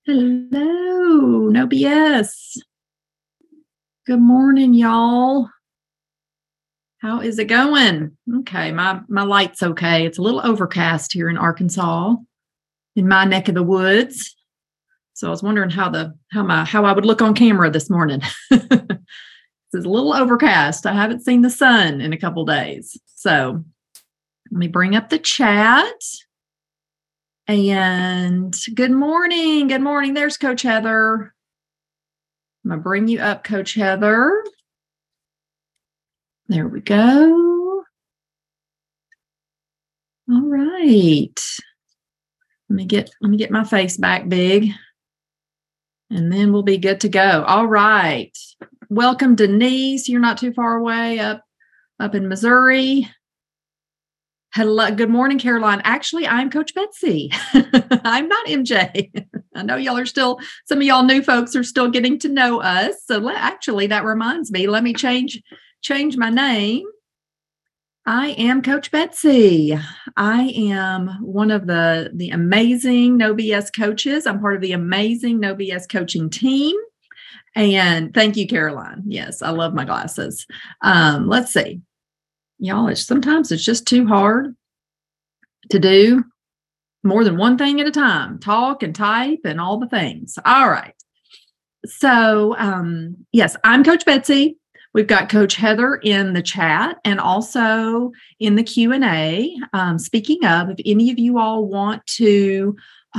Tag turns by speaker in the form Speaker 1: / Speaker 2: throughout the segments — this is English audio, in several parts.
Speaker 1: Hello, no BS. Good morning, y'all. How is it going? Okay, my light's okay. It's a little overcast here in Arkansas, in my neck of the woods. So I was wondering how I would look on camera this morning. It's a little overcast. I haven't seen the sun in a couple days. So let me bring up the chat. And good morning. Good morning. There's Coach Heather. I'm going to bring you up, Coach Heather. There we go. All right. Let me get my face back big. And then we'll be good to go. All right. Welcome, Denise. You're not too far away up in Missouri. Hello. Good morning, Caroline. Actually, I'm Coach Betsy. I'm not MJ. I know y'all are still, some of y'all new folks are still getting to know us. So actually, that reminds me, let me change my name. I am Coach Betsy. I am one of the amazing No BS coaches. I'm part of the amazing No BS coaching team. And thank you, Caroline. Yes, I love my glasses. Let's see. Y'all, sometimes it's just too hard to do more than one thing at a time. Talk and type and all the things. All right. So, yes, I'm Coach Betsy. We've got Coach Heather in the chat and also in the Q&A. Speaking of, if any of you all want to,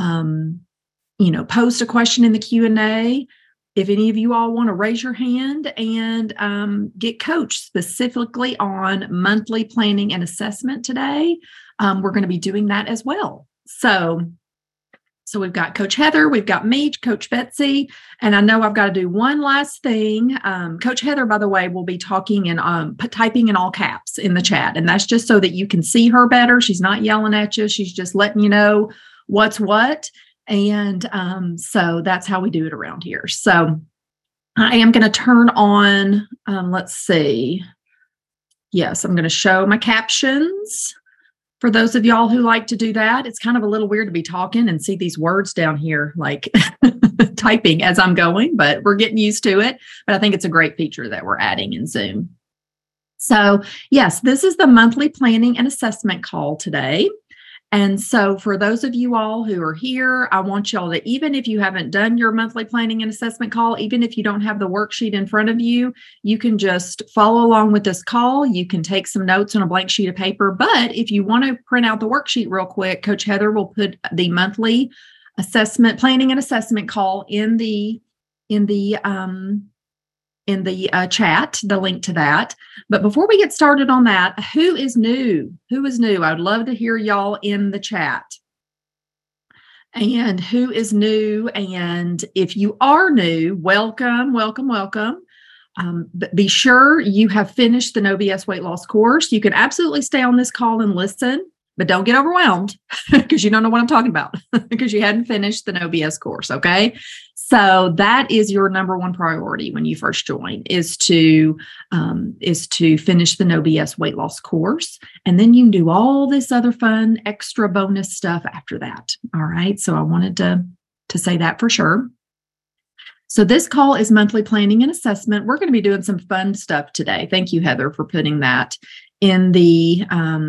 Speaker 1: post a question in the Q&A, if any of you all want to raise your hand and get coached specifically on monthly planning and assessment today, we're going to be doing that as well. So we've got Coach Heather, we've got me, Coach Betsy, and I know I've got to do one last thing. Coach Heather, by the way, will be talking and typing in all caps in the chat, and that's just so that you can see her better. She's not yelling at you. She's just letting you know what's what. And so that's how we do it around here. So I am going to turn on, let's see. Yes, I'm going to show my captions. For those of y'all who like to do that, it's kind of a little weird to be talking and see these words down here, like typing as I'm going, but we're getting used to it. But I think it's a great feature that we're adding in Zoom. So yes, this is the monthly planning and assessment call today. And so for those of you all who are here, I want y'all to, even if you haven't done your monthly planning and assessment call, even if you don't have the worksheet in front of you, you can just follow along with this call. You can take some notes on a blank sheet of paper. But if you want to print out the worksheet real quick, Coach Heather will put the monthly assessment, planning and assessment call in the chat, the link to that. But before we get started on that, who is new? Who is new? I'd love to hear y'all in the chat. And who is new? And if you are new, welcome, welcome, welcome. Be sure you have finished the No BS weight loss course. You can absolutely stay on this call and listen, but don't get overwhelmed because you don't know what I'm talking about because you hadn't finished the No BS course. Okay. So that is your number one priority when you first join is to finish the No BS weight loss course. And then you can do all this other fun, extra bonus stuff after that. All right. So I wanted to say that for sure. So this call is monthly planning and assessment. We're going to be doing some fun stuff today. Thank you, Heather, for putting that in the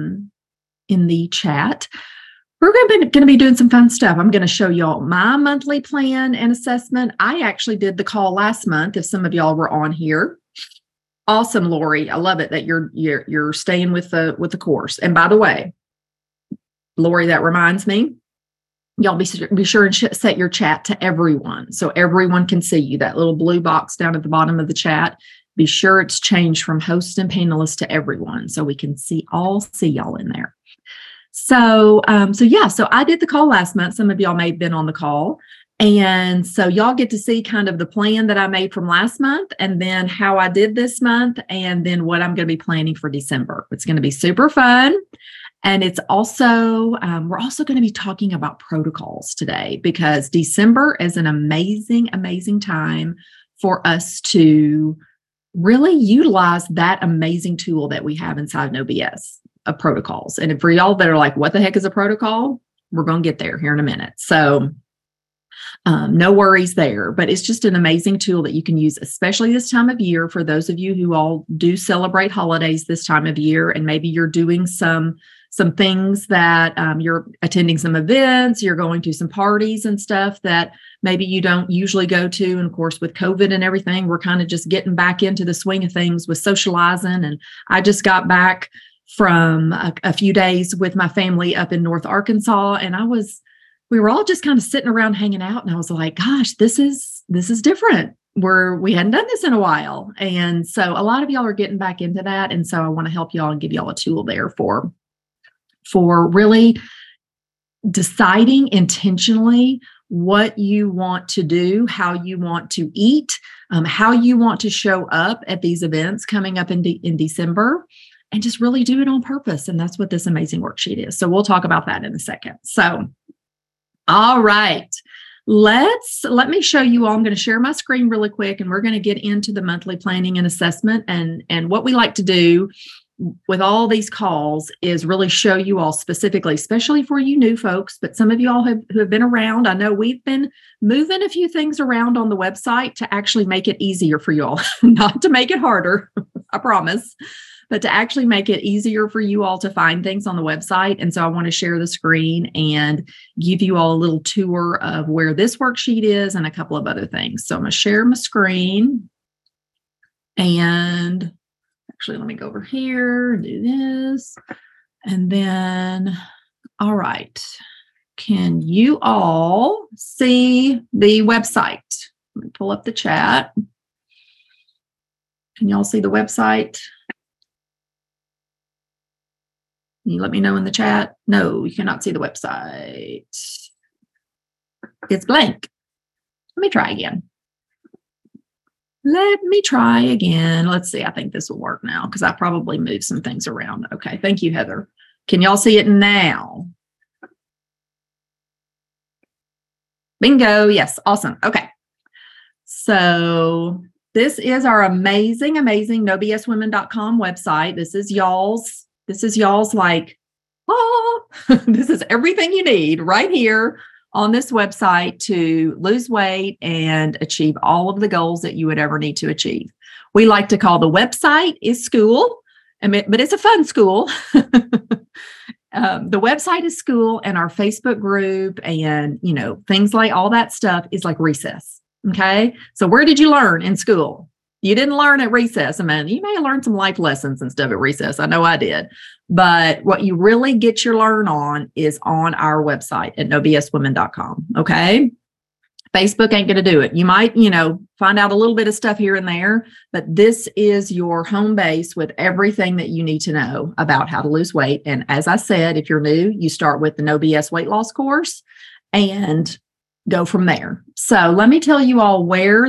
Speaker 1: chat. We're going to be doing some fun stuff. I'm going to show y'all my monthly plan and assessment. I actually did the call last month. If some of y'all were on here, awesome, Lori. I love it that you're staying with the course. And by the way, Lori, that reminds me, y'all be sure and set your chat to everyone so everyone can see you. That little blue box down at the bottom of the chat. Be sure it's changed from host and panelist to everyone so we can see y'all in there. So I did the call last month. Some of y'all may have been on the call. And so y'all get to see kind of the plan that I made from last month and then how I did this month and then what I'm going to be planning for December. It's going to be super fun. And it's also, we're also going to be talking about protocols today because December is an amazing, amazing time for us to really utilize that amazing tool that we have inside No BS. Of protocols. And for y'all that are like, what the heck is a protocol? We're going to get there here in a minute. So No worries there, but it's just an amazing tool that you can use, especially this time of year. For those of you who all do celebrate holidays this time of year, and maybe you're doing some things that you're attending some events, you're going to some parties and stuff that maybe you don't usually go to. And of course, with COVID and everything, we're kind of just getting back into the swing of things with socializing. And I just got back from a few days with my family up in North Arkansas, and we were all just kind of sitting around hanging out. And I was like, gosh, this is different. We hadn't done this in a while. And so a lot of y'all are getting back into that. And so I want to help y'all and give y'all a tool there for really deciding intentionally what you want to do, how you want to eat, how you want to show up at these events coming up in December, and just really do it on purpose. And that's what this amazing worksheet is. So we'll talk about that in a second. So, all right, let me show you all. I'm going to share my screen really quick, and we're going to get into the monthly planning and assessment. And what we like to do with all these calls is really show you all specifically, especially for you new folks, but some of you all who have been around. I know we've been moving a few things around on the website to actually make it easier for you all, not to make it harder, I promise, but to actually make it easier for you all to find things on the website. And so I want to share the screen and give you all a little tour of where this worksheet is and a couple of other things. So I'm going to share my screen, and actually, let me go over here and do this. And then, all right, can you all see the website? Let me pull up the chat. Can you all see the website? Can you let me know in the chat? No, you cannot see the website. It's blank. Let me try again. Let's see. I think this will work now because I probably moved some things around. Okay. Thank you, Heather. Can y'all see it now? Bingo. Yes. Awesome. Okay. So this is our amazing, amazing NoBSWomen.com website. This is y'all's like, this is everything you need right here on this website to lose weight and achieve all of the goals that you would ever need to achieve. We like to call the website is school, but it's a fun school. The website is school, and our Facebook group and, things like all that stuff is like recess. Okay. So where did you learn in school? You didn't learn at recess. I mean, you may have learned some life lessons and stuff at recess. I know I did. But what you really get your learn on is on our website at NoBSWomen.com. Okay. Facebook ain't going to do it. You might, find out a little bit of stuff here and there, but this is your home base with everything that you need to know about how to lose weight. And as I said, if you're new, you start with the No BS weight loss course and go from there. So let me tell you all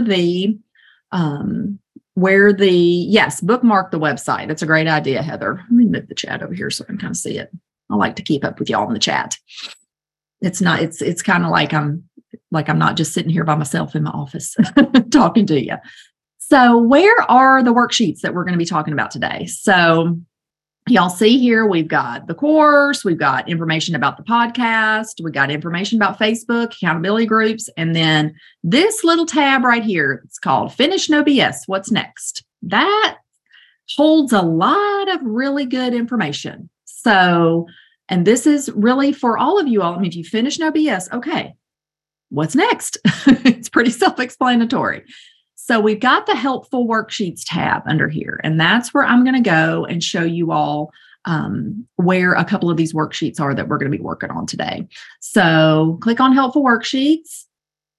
Speaker 1: bookmark the website. That's a great idea, Heather. Let me move the chat over here so I can kind of see it. I like to keep up with y'all in the chat. It's kind of like I'm not just sitting here by myself in my office talking to you. So where are the worksheets that we're going to be talking about today? So y'all see here, we've got the course, we've got information about the podcast, we got information about Facebook, accountability groups, and then this little tab right here, it's called Finish No BS, What's Next? That holds a lot of really good information. So, and this is really for all of you all. I mean, if you finish No BS, okay, what's next? It's pretty self-explanatory. So we've got the helpful worksheets tab under here, and that's where I'm going to go and show you all where a couple of these worksheets are that we're going to be working on today. So click on helpful worksheets,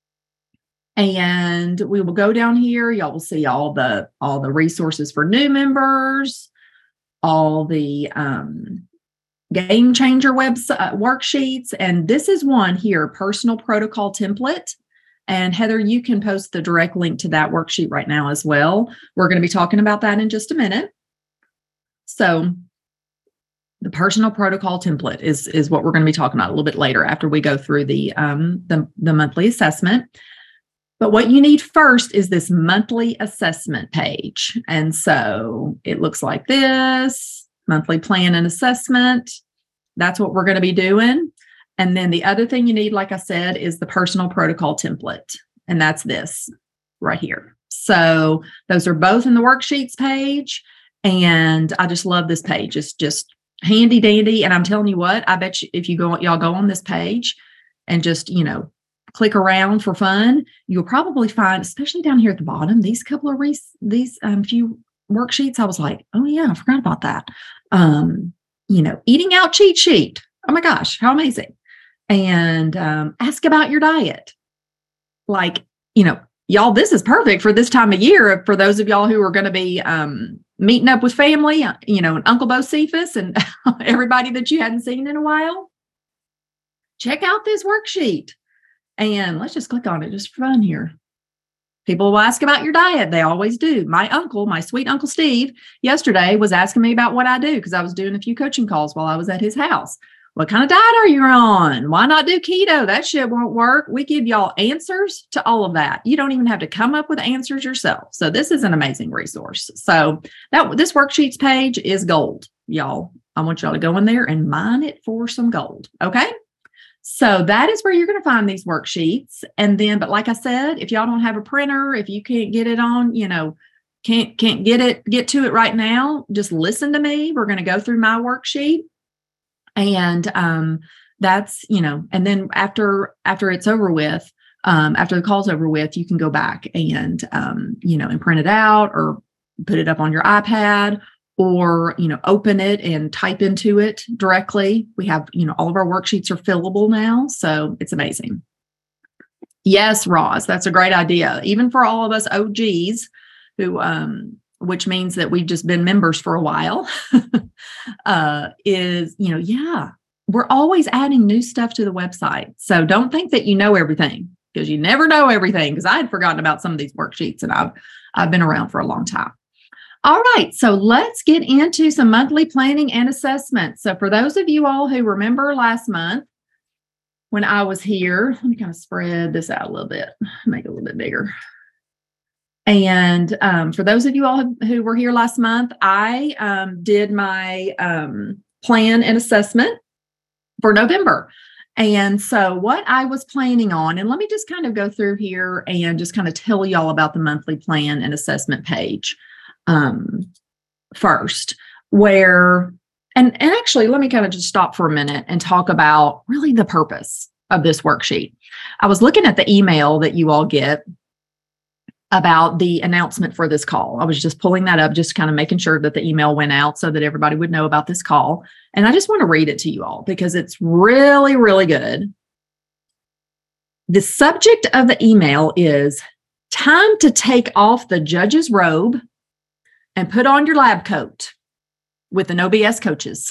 Speaker 1: and we will go down here. Y'all will see all the resources for new members, all the game changer website worksheets, and this is one here, personal protocol template. And Heather, you can post the direct link to that worksheet right now as well. We're going to be talking about that in just a minute. So the personal protocol template is what we're going to be talking about a little bit later after we go through the monthly assessment. But what you need first is this monthly assessment page. And so it looks like this, monthly plan and assessment. That's what we're going to be doing. And then the other thing you need, like I said, is the personal protocol template. And that's this right here. So those are both in the worksheets page. And I just love this page. It's just handy dandy. And I'm telling you what, I bet you if y'all go on this page and just, click around for fun, you'll probably find, especially down here at the bottom, these couple of few worksheets, I was like, oh yeah, I forgot about that. Eating out cheat sheet. Oh my gosh, how amazing. And ask about your diet. Like, y'all, this is perfect for this time of year. For those of y'all who are going to be meeting up with family, and Uncle Bo Cephas and everybody that you hadn't seen in a while, check out this worksheet. And let's just click on it just for fun here. People will ask about your diet. They always do. My sweet Uncle Steve, yesterday was asking me about what I do because I was doing a few coaching calls while I was at his house. What kind of diet are you on? Why not do keto? That shit won't work. We give y'all answers to all of that. You don't even have to come up with answers yourself. So this is an amazing resource. So this worksheets page is gold, y'all. I want y'all to go in there and mine it for some gold. Okay. So that is where you're going to find these worksheets. And then, but like I said, if y'all don't have a printer, if you can't get it on, can't get to it right now, just listen to me. We're going to go through my worksheet. And that's, and then after it's over with, after the call's over with, you can go back and, and print it out or put it up on your iPad or, open it and type into it directly. We have, all of our worksheets are fillable now. So it's amazing. Yes, Roz, that's a great idea. Even for all of us OGs who, which means that we've just been members for a while, we're always adding new stuff to the website. So don't think that you know everything, because you never know everything, because I had forgotten about some of these worksheets and I've been around for a long time. All right, so let's get into some monthly planning and assessment. So for those of you all who remember last month when I was here, let me kind of spread this out a little bit, make it a little bit bigger. And for those of you all who were here last month, I did my plan and assessment for November. And so what I was planning on, and let me just kind of go through here and just kind of tell y'all about the monthly plan and assessment page first, and actually, let me kind of just stop for a minute and talk about really the purpose of this worksheet. I was looking at the email that you all get about the announcement for this call. I was just pulling that up, just kind of making sure that the email went out so that everybody would know about this call. And I just want to read it to you all because it's really, really good. The subject of the email is time to take off the judge's robe and put on your lab coat with the No BS coaches.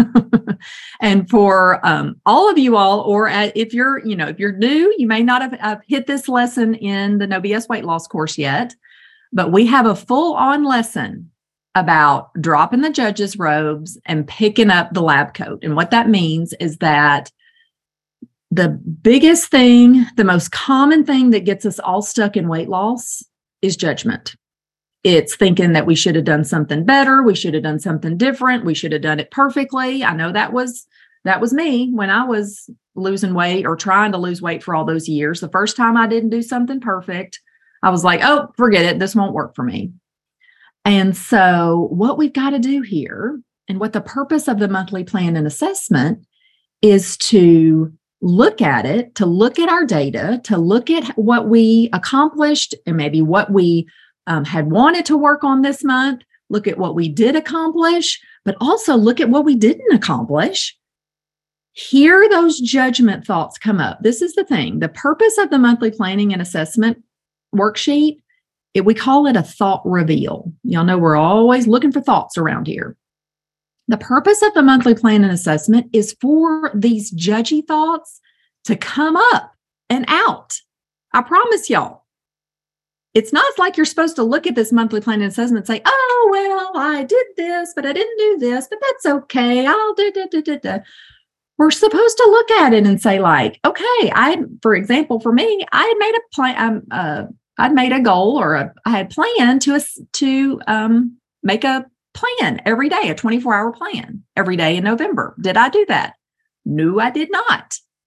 Speaker 1: And for all of you all, or if you're new, you may not have hit this lesson in the No BS weight loss course yet, but we have a full-on lesson about dropping the judge's robes and picking up the lab coat. And what that means is that the biggest thing, the most common thing that gets us all stuck in weight loss is judgment. It's thinking that we should have done something better. We should have done something different. We should have done it perfectly. I know that was me when I was losing weight or trying to lose weight for all those years. The first time I didn't do something perfect, I was like, oh, forget it. This won't work for me. And so what we've got to do here, and what the purpose of the monthly plan and assessment is to look at it, to look at our data, to look at what we accomplished and maybe what we had wanted to work on this month, look at what we did accomplish, but also look at what we didn't accomplish. Hear those judgment thoughts come up. This is the thing. The purpose of the monthly planning and assessment worksheet, we call it a thought reveal. Y'all know we're always looking for thoughts around here. The purpose of the monthly plan and assessment is for these judgy thoughts to come up and out. I promise y'all. It's not like you're supposed to look at this monthly plan and assessment and say, oh, well, I did this, but I didn't do this, but that's okay. I'll do. We're supposed to look at it and say, like, okay, for example, for me, I had made a plan. I'd made a goal, or I had planned to make a plan every day, a 24-hour plan every day in November. Did I do that? No, I did not.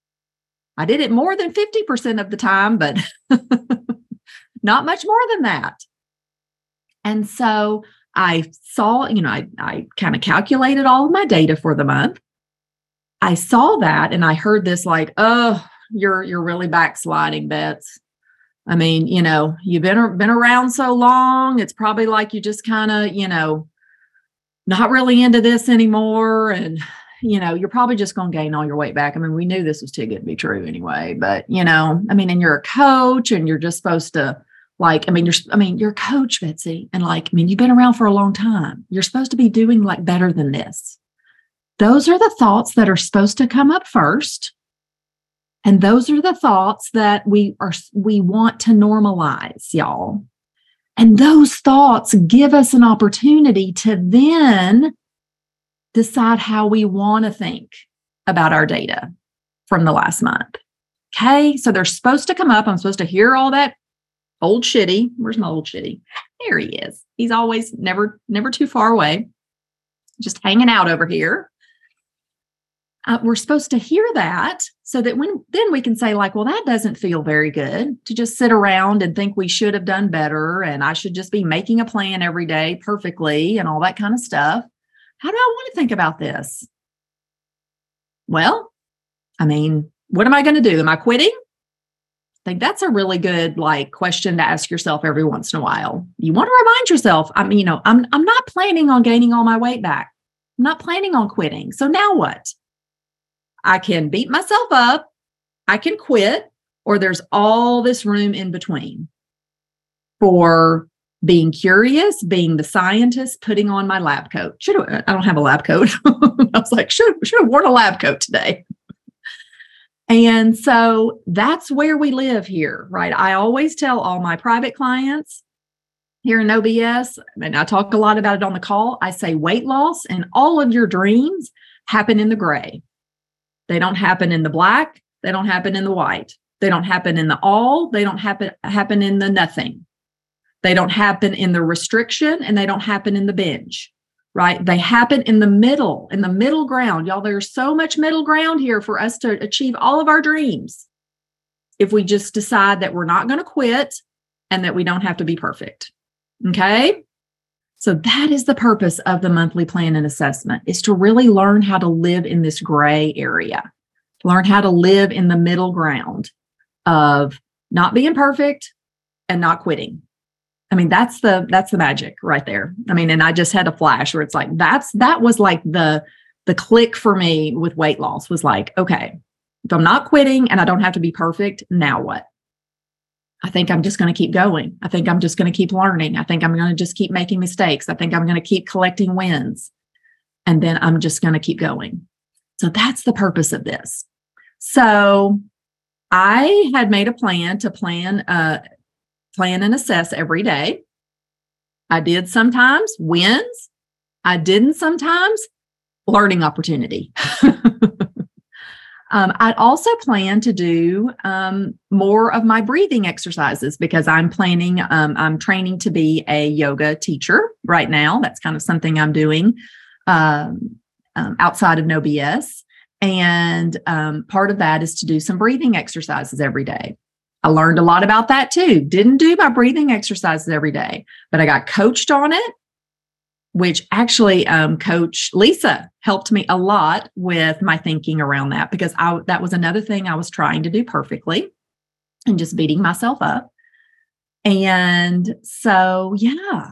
Speaker 1: I did it more than 50% of the time, but not much more than that. And so I saw, I kind of calculated all of my data for the month. I saw that and I heard this like, oh, you're really backsliding, Bets. I mean, you've been around so long. It's probably like you just kind of, not really into this anymore. And, you're probably just going to gain all your weight back. I mean, we knew this was too good to be true anyway, but, and you're a coach and you're just supposed to you're a coach, Betsy. And you've been around for a long time. You're supposed to be doing better than this. Those are the thoughts that are supposed to come up first. And those are the thoughts that we want to normalize, y'all. And those thoughts give us an opportunity to then decide how we want to think about our data from the last month. Okay. So they're supposed to come up. I'm supposed to hear all that old shitty. Where's my old shitty? There he is. He's always never too far away, just hanging out over here. We're supposed to hear that so that then we can say well, that doesn't feel very good to just sit around and think we should have done better. And I should just be making a plan every day perfectly and all that kind of stuff. How do I want to think about this? Well, what am I going to do? Am I quitting? I think that's a really good question to ask yourself every once in a while. You want to remind yourself, I'm not planning on gaining all my weight back. I'm not planning on quitting. So now what? I can beat myself up, I can quit, or there's all this room in between for being curious, being the scientist, putting on my lab coat. I don't have a lab coat. I was like, should have worn a lab coat today. And so that's where we live here, right? I always tell all my private clients here in OBS, and I talk a lot about it on the call. I say weight loss and all of your dreams happen in the gray. They don't happen in the black. They don't happen in the white. They don't happen in the all. They don't happen in the nothing. They don't happen in the restriction, and they don't happen in the binge, right? They happen in the middle ground. Y'all, there's so much middle ground here for us to achieve all of our dreams. If we just decide that we're not going to quit and that we don't have to be perfect. Okay? So that is the purpose of the monthly plan and assessment, is to really learn how to live in this gray area, learn how to live in the middle ground of not being perfect and not quitting. That's the magic right there. And I just had a flash where it's that was the click for me with weight loss was okay, if I'm not quitting and I don't have to be perfect, now what? I think I'm just going to keep going. I think I'm just going to keep learning. I think I'm going to just keep making mistakes. I think I'm going to keep collecting wins. And then I'm just going to keep going. So that's the purpose of this. So I had made a plan to plan and assess every day. I did sometimes wins. I didn't sometimes learning opportunity. I'd also plan to do more of my breathing exercises because I'm training to be a yoga teacher right now. That's kind of something I'm doing outside of No BS. And part of that is to do some breathing exercises every day. I learned a lot about that too. Didn't do my breathing exercises every day, but I got coached on it, which actually Coach Lisa helped me a lot with my thinking around that because that was another thing I was trying to do perfectly and just beating myself up. And so, yeah.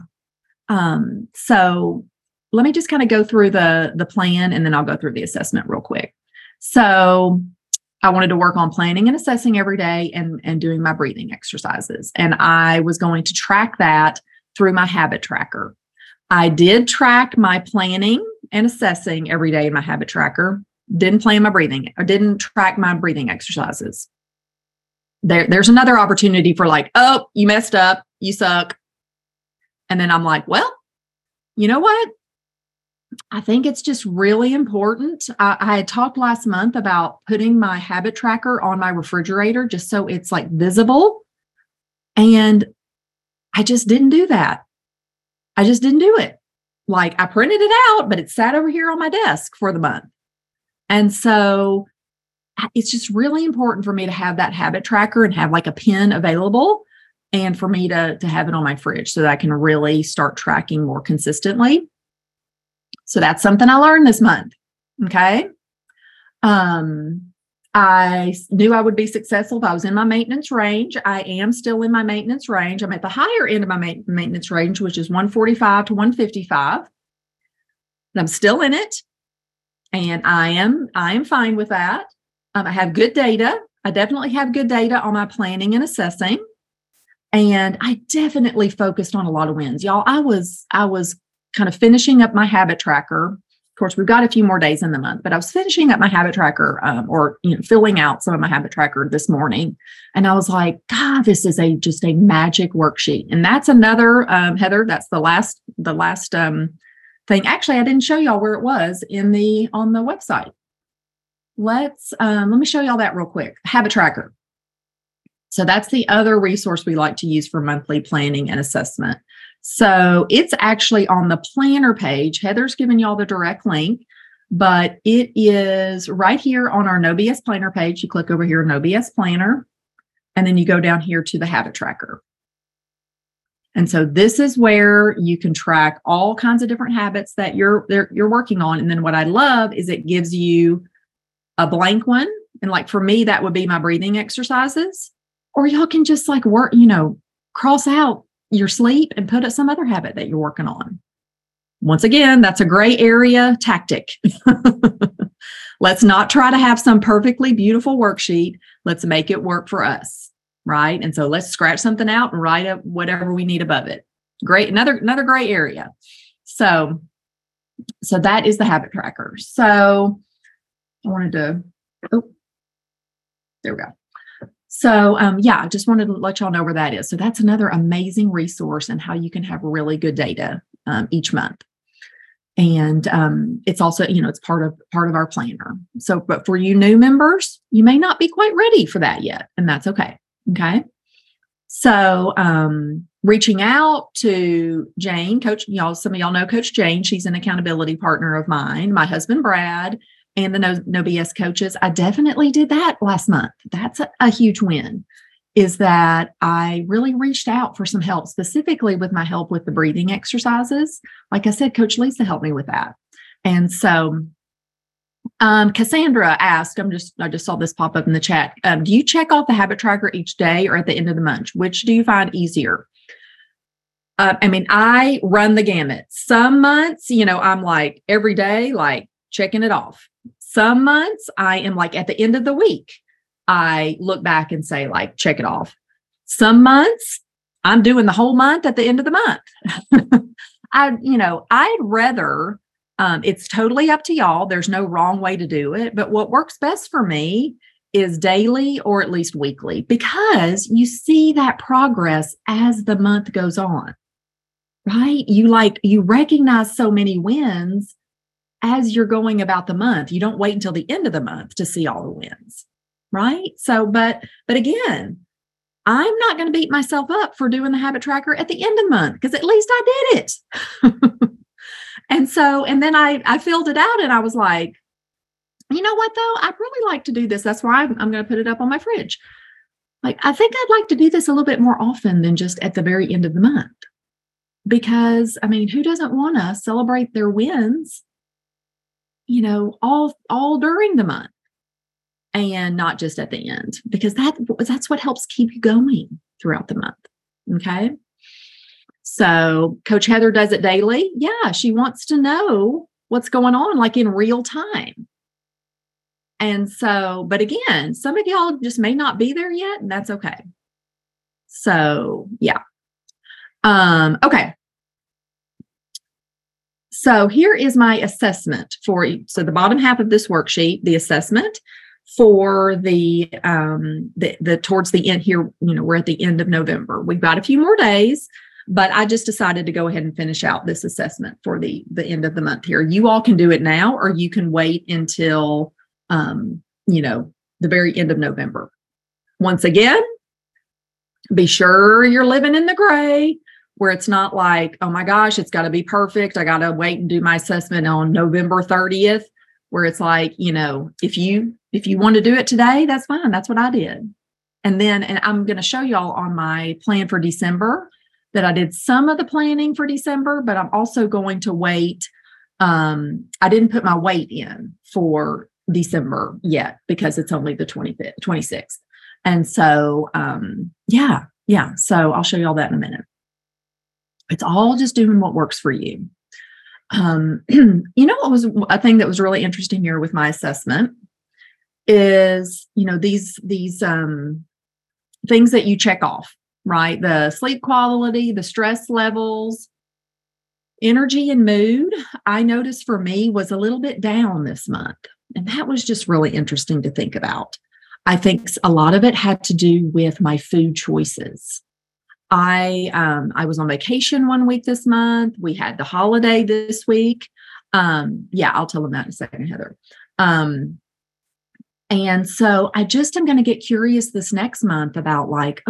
Speaker 1: So let me just kind of go through the plan and then I'll go through the assessment real quick. So I wanted to work on planning and assessing every day and doing my breathing exercises. And I was going to track that through my habit tracker. I did track my planning and assessing every day in my habit tracker. Didn't plan my breathing or didn't track my breathing exercises. There's another opportunity for oh, you messed up, you suck. And then I'm like, well, you know what? I think it's just really important. I had talked last month about putting my habit tracker on my refrigerator just so it's visible. And I just didn't do that. I just didn't do it. I printed it out, but it sat over here on my desk for the month. And so it's just really important for me to have that habit tracker and have like a pen available, and for me to have it on my fridge so that I can really start tracking more consistently. So that's something I learned this month. Okay. I knew I would be successful if I was in my maintenance range. I am still in my maintenance range. I'm at the higher end of my maintenance range, which is 145 to 155. And I'm still in it. And I am fine with that. I have good data. I definitely have good data on my planning and assessing. And I definitely focused on a lot of wins. Y'all, I was kind of finishing up my habit tracker. Of course, we've got a few more days in the month, but I was finishing up my habit tracker filling out some of my habit tracker this morning. And I was like, God, this is just a magic worksheet. And that's another, Heather, that's the last thing. Actually, I didn't show y'all where it was on the website. Let me show y'all that real quick. Habit tracker. So that's the other resource we like to use for monthly planning and assessment. So it's actually on the planner page. Heather's given y'all the direct link, but it is right here on our No BS Planner page. You click over here, No BS Planner, and then you go down here to the habit tracker. And so this is where you can track all kinds of different habits that you're working on. And then what I love is it gives you a blank one. And like for me, that would be my breathing exercises. Or y'all can just like work, cross out your sleep and put some other habit that you're working on. Once again, that's a gray area tactic. Let's not try to have some perfectly beautiful worksheet. Let's make it work for us, right? And so let's scratch something out and write up whatever we need above it. Great, another gray area. So that is the habit tracker. So I wanted to, there we go. So, I just wanted to let y'all know where that is. So that's another amazing resource and how you can have really good data each month. And it's also, it's part of our planner. So, but for you new members, you may not be quite ready for that yet, and that's okay. Okay. So, reaching out to Jane, some of y'all know Coach Jane. She's an accountability partner of mine. My husband, Brad, and the No BS coaches. I definitely did that last month. That's a huge win, is that I really reached out for some help, specifically with my help with the breathing exercises. Like I said, Coach Lisa helped me with that. And so Cassandra asked, I just saw this pop up in the chat. Do you check off the habit tracker each day or at the end of the month? Which do you find easier? I run the gamut. Some months, I'm like every day, like checking it off. Some months I am like at the end of the week, I look back and say like, check it off. Some months I'm doing the whole month at the end of the month. I'd rather, it's totally up to y'all. There's no wrong way to do it. But what works best for me is daily or at least weekly, because you see that progress as the month goes on, right? You recognize so many wins as you're going about the month. You don't wait until the end of the month to see all the wins, right? So, but again, I'm not going to beat myself up for doing the habit tracker at the end of the month, because at least I did it. And then I filled it out and I was like, you know what though? I'd really like to do this. That's why I'm going to put it up on my fridge. Like, I think I'd like to do this a little bit more often than just at the very end of the month, because who doesn't want to celebrate their wins, all during the month and not just at the end, because that's what helps keep you going throughout the month. Okay. So Coach Heather does it daily. Yeah. She wants to know what's going on, like in real time. And so, but again, some of y'all just may not be there yet, and that's okay. So yeah. Okay. So here is my assessment so the bottom half of this worksheet, the assessment for the towards the end here, we're at the end of November. We've got a few more days, but I just decided to go ahead and finish out this assessment for the end of the month here. You all can do it now, or you can wait until, the very end of November. Once again, be sure you're living in the gray, where it's not like, oh my gosh, it's got to be perfect. I got to wait and do my assessment on November 30th, where it's like, if If you want to do it today, that's fine. That's what I did. And I'm going to show y'all on my plan for December that I did some of the planning for December, but I'm also going to wait. I didn't put my weight in for December yet because it's only the 25th, 26th. And so, yeah. So I'll show y'all that in a minute. It's all just doing what works for you. What was a thing that was really interesting here with my assessment is, these things that you check off, right? The sleep quality, the stress levels, energy and mood, I noticed for me was a little bit down this month. And that was just really interesting to think about. I think a lot of it had to do with my food choices. I was on vacation 1 week this month. We had the holiday this week. I'll tell them that in a second, Heather. And so I just am going to get curious this next month about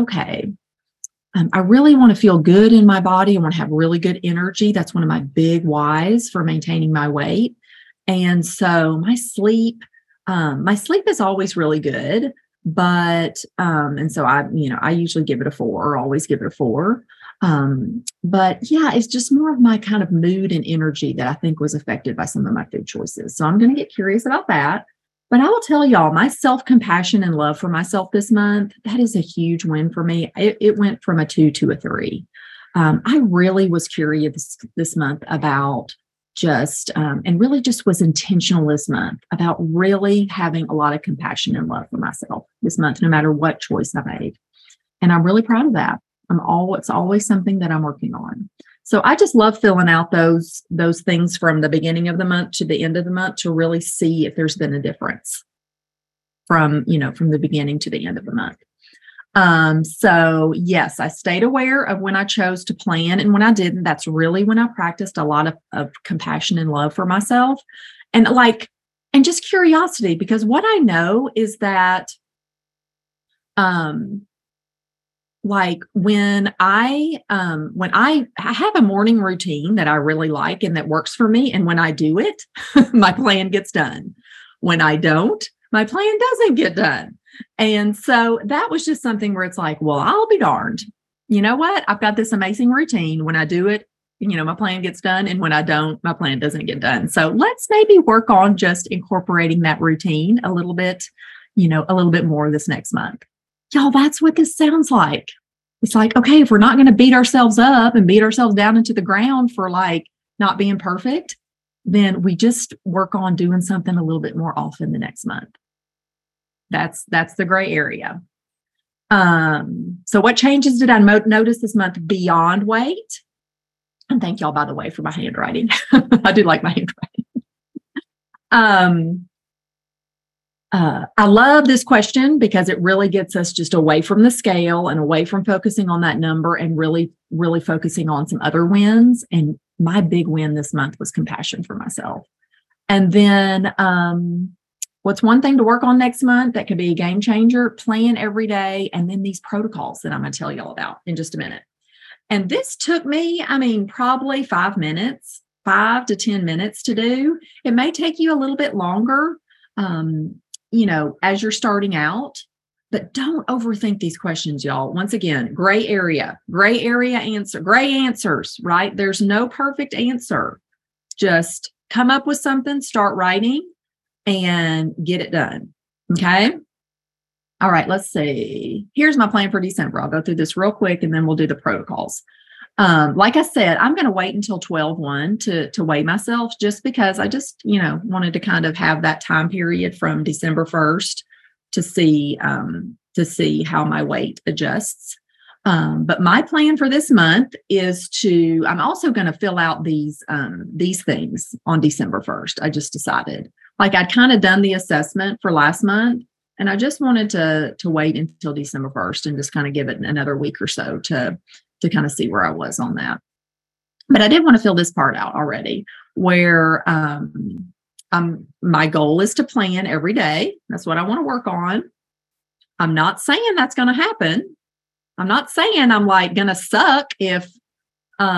Speaker 1: I really want to feel good in my body. I want to have really good energy. That's one of my big whys for maintaining my weight. And so my sleep is always really good, but, and so I usually give it a 4 or always give it a 4. But yeah, it's just more of my kind of mood and energy that I think was affected by some of my food choices. So I'm going to get curious about that. But I will tell y'all, my self-compassion and love for myself this month, that is a huge win for me. It went from a 2 to a 3. I really was curious this month about and really just was intentional this month about really having a lot of compassion and love for myself this month, no matter what choice I made. And I'm really proud of that. It's always something that I'm working on. So I just love filling out those things from the beginning of the month to the end of the month to really see if there's been a difference from the beginning to the end of the month. So yes, I stayed aware of when I chose to plan and when I didn't. That's really when I practiced a lot of compassion and love for myself and just curiosity, because what I know is that, when I have a morning routine that I really like and that works for me, and when I do it, my plan gets done. When I don't, my plan doesn't get done. And so that was just something where it's well, I'll be darned. You know what? I've got this amazing routine. When I do it, my plan gets done. And when I don't, my plan doesn't get done. So let's maybe work on just incorporating that routine a little bit more this next month. Y'all, that's what this sounds like. It's okay, if we're not going to beat ourselves up and beat ourselves down into the ground for not being perfect, then we just work on doing something a little bit more often the next month. That's the gray area. So what changes did I notice this month beyond weight? And thank y'all, by the way, for my handwriting. I do like my handwriting. I love this question because it really gets us just away from the scale and away from focusing on that number and really, really focusing on some other wins. And my big win this month was compassion for myself. And then what's one thing to work on next month that could be a game changer? Plan every day. And then these protocols that I'm going to tell y'all about in just a minute. And this took me, probably 5 to 10 minutes to do. It may take you a little bit longer, as you're starting out, but don't overthink these questions, y'all. Once again, gray answers, right? There's no perfect answer. Just come up with something, start writing, and get it done. Okay. All right. Let's see. Here's my plan for December. I'll go through this real quick and then we'll do the protocols. Like I said, I'm going to wait until 12/1 to weigh myself, just because I just, wanted to kind of have that time period from December 1st to see how my weight adjusts. But my plan for this month is I'm also going to fill out these things on December 1st. I just decided, I'd kind of done the assessment for last month, and I just wanted to wait until December 1st and just kind of give it another week or so to kind of see where I was on that. But I did want to fill this part out already, where my goal is to plan every day. That's what I want to work on. I'm not saying that's going to happen. I'm not saying I'm going to suck if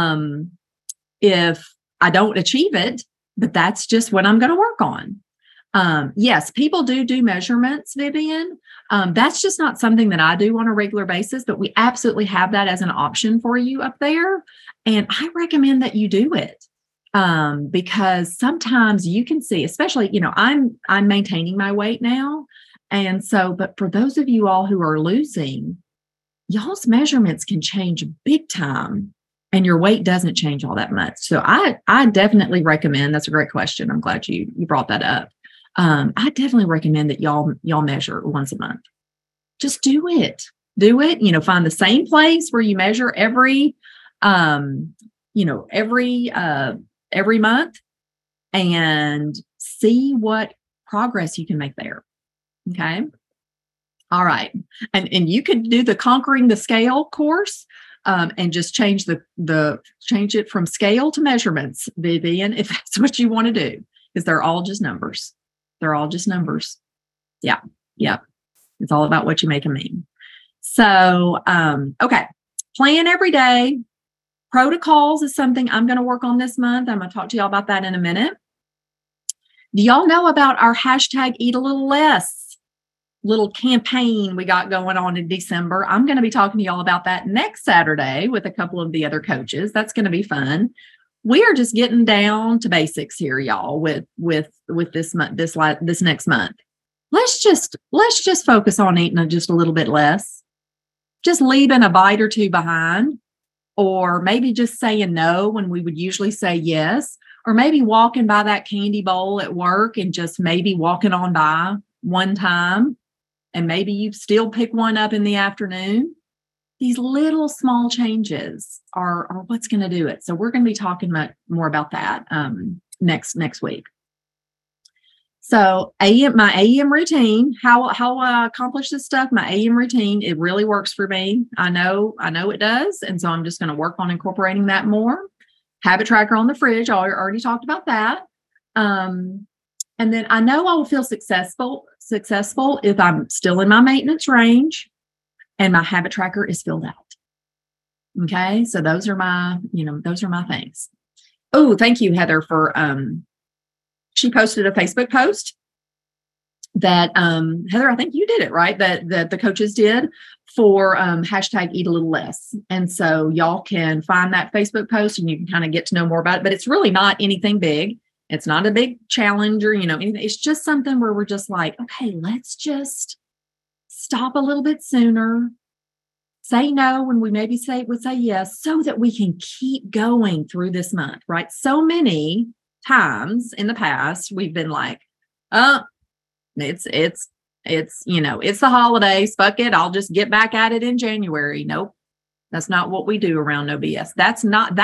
Speaker 1: I don't achieve it, but that's just what I'm going to work on. Yes, people do measurements, Vivian. That's just not something that I do on a regular basis, but we absolutely have that as an option for you up there. And I recommend that you do it. Because sometimes you can see, especially, I'm maintaining my weight now. And so, but for those of you all who are losing, y'all's measurements can change big time and your weight doesn't change all that much. So I definitely recommend, that's a great question. I'm glad you brought that up. I definitely recommend that y'all measure once a month. Just do it. Find the same place where you measure every month and see what progress you can make there. Okay. All right. And you could do the Conquering the Scale course and just change it from scale to measurements, Vivian, if that's what you want to do, because they're all just numbers. Yeah. It's all about what you make them mean. So, okay. Plan every day. Protocols is something I'm going to work on this month. I'm going to talk to y'all about that in a minute. Do y'all know about our hashtag Eat a Little Less little campaign we got going on in December? I'm going to be talking to y'all about that next Saturday with a couple of the other coaches. That's going to be fun. We are just getting down to basics here, y'all, with this month, this next month. Let's just focus on eating just a little bit less, just leaving a bite or two behind, or maybe just saying no when we would usually say yes, or maybe walking by that candy bowl at work and just maybe walking on by one time, and maybe you still pick one up in the afternoon. These little small changes are what's going to do it. So we're going to be talking more about that next week. So my AM routine, how I accomplish this stuff, my AM routine, it really works for me. I know it does. And so I'm just going to work on incorporating that more. Habit tracker on the fridge. I already talked about that. And then I know I will feel successful if I'm still in my maintenance range and my habit tracker is filled out. Okay. So those are my things. Oh, thank you, Heather, for, she posted a Facebook post that, Heather, I think you did it, right? That the coaches did for hashtag Eat a Little Less. And so y'all can find that Facebook post and you can kind of get to know more about it, but it's really not anything big. It's not a big challenge or, anything. It's just something where we're just like, okay, let's just stop a little bit sooner, say no when we maybe would say yes, so that we can keep going through this month, right? So many times in the past, we've been like, it's the holidays. Fuck it. I'll just get back at it in January. Nope. That's not what we do around No BS. That's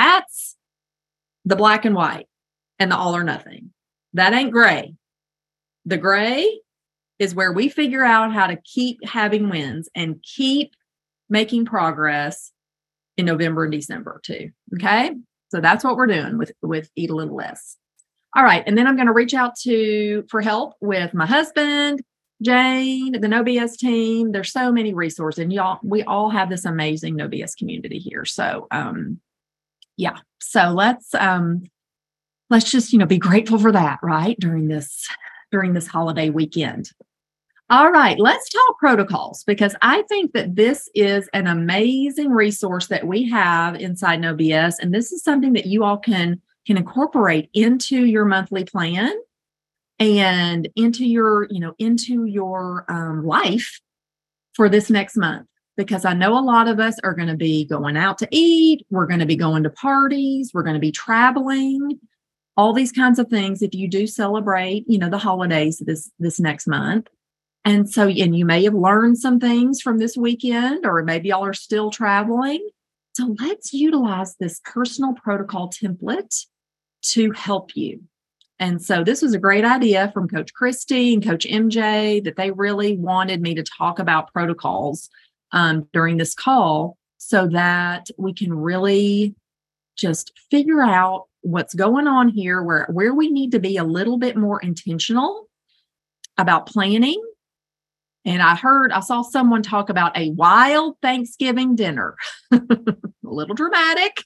Speaker 1: the black and white and the all or nothing. That ain't gray. The gray is where we figure out how to keep having wins and keep making progress in November and December too. Okay. So that's what we're doing with Eat a Little Less. All right. And then I'm going to reach out for help with my husband, Jane, the No BS team. There's so many resources, and we all have this amazing No BS community here. So, yeah. So let's just, be grateful for that, right? During this holiday weekend. All right, let's talk protocols, because I think that this is an amazing resource that we have inside No BS. And this is something that you all can incorporate into your monthly plan and into your life for this next month. Because I know a lot of us are going to be going out to eat. We're going to be going to parties. We're going to be traveling, all these kinds of things. If you do celebrate, the holidays this next month. And so, and you may have learned some things from this weekend, or maybe y'all are still traveling. So let's utilize this personal protocol template to help you. And so this was a great idea from Coach Christy and Coach MJ, that they really wanted me to talk about protocols during this call, so that we can really just figure out what's going on here, where we need to be a little bit more intentional about planning. And I saw someone talk about a wild Thanksgiving dinner. A little dramatic,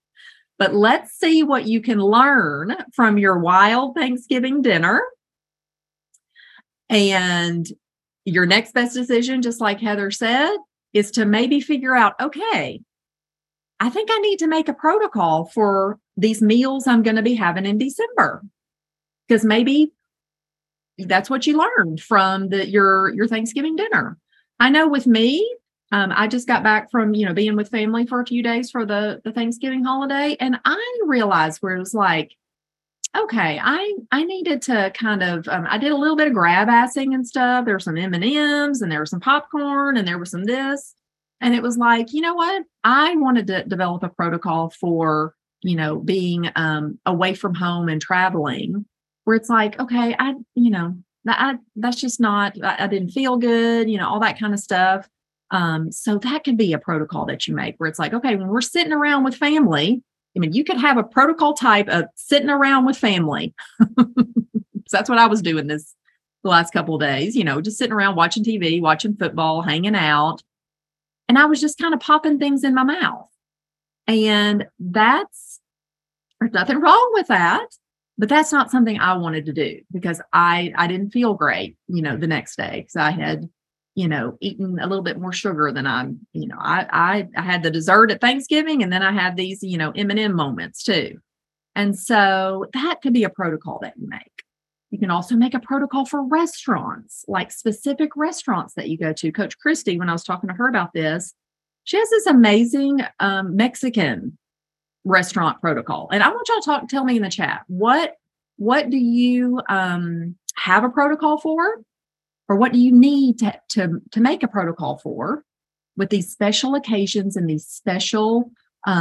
Speaker 1: but let's see what you can learn from your wild Thanksgiving dinner. And your next best decision, just like Heather said, is to maybe figure out, okay, I think I need to make a protocol for these meals I'm going to be having in December. Because maybe that's what you learned from your Thanksgiving dinner. I know with me, I just got back from, being with family for a few days for the Thanksgiving holiday. And I realized where it was like, okay, I needed to kind of, I did a little bit of grab assing and stuff. There were some M&Ms and there was some popcorn and there was some this. And it was like, you know what? I wanted to develop a protocol for, being away from home and traveling, where it's like, okay, that's just not, I didn't feel good, all that kind of stuff. So that could be a protocol that you make where it's like, okay, when we're sitting around with family, I mean, you could have a protocol type of sitting around with family. So that's what I was doing the last couple of days, just sitting around watching TV, watching football, hanging out. And I was just kind of popping things in my mouth. And there's nothing wrong with that. But that's not something I wanted to do because I didn't feel great, the next day because I had, eaten a little bit more sugar than I had the dessert at Thanksgiving and then I had these, M&M moments too. And so that could be a protocol that you make. You can also make a protocol for restaurants, like specific restaurants that you go to. Coach Christy, when I was talking to her about this, she has this amazing Mexican restaurant protocol. And I want y'all to tell me in the chat, what do you have a protocol for? Or what do you need to make a protocol for with these special occasions and these special,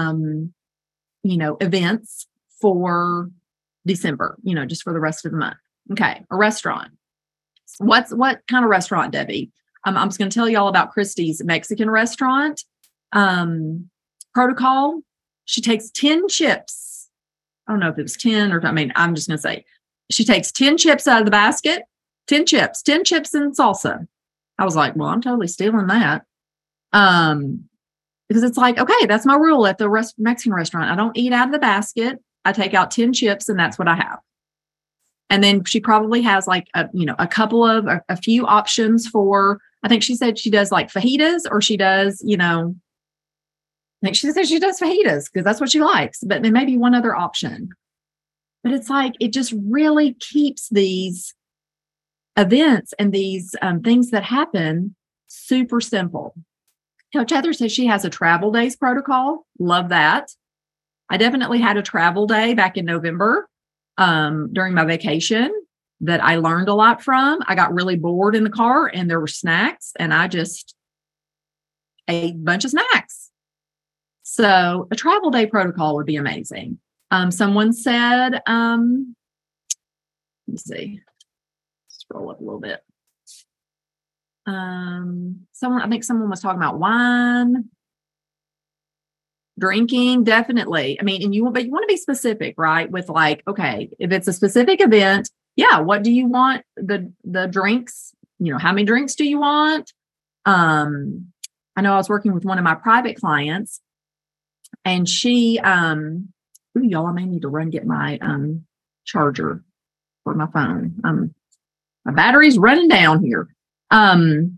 Speaker 1: events for December, just for the rest of the month? Okay, a restaurant. What kind of restaurant, Debbie? I'm just going to tell you all about Christy's Mexican restaurant protocol. She takes 10 chips. I don't know if it was 10 or, I'm just going to say she takes 10 chips out of the basket, 10 chips and salsa. I was like, well, I'm totally stealing that. Because it's like, okay, that's my rule at the Mexican restaurant. I don't eat out of the basket. I take out 10 chips and that's what I have. And then she probably has like a few options for, I think she said she does like fajitas or she does, I think she said she does fajitas because that's what she likes, but there may be one other option. But it's like, it just really keeps these events and these things that happen super simple. Coach Heather says she has a travel days protocol. Love that. I definitely had a travel day back in November during my vacation that I learned a lot from. I got really bored in the car and there were snacks and I just ate a bunch of snacks. So a travel day protocol would be amazing. Someone said, let me see, scroll up a little bit. I think someone was talking about wine, drinking, definitely. I mean, but you want to be specific, right? With like, okay, if it's a specific event, yeah, what do you want? The drinks, how many drinks do you want? I know I was working with one of my private clients and she, y'all, I may need to run get my charger for my phone. My battery's running down here. I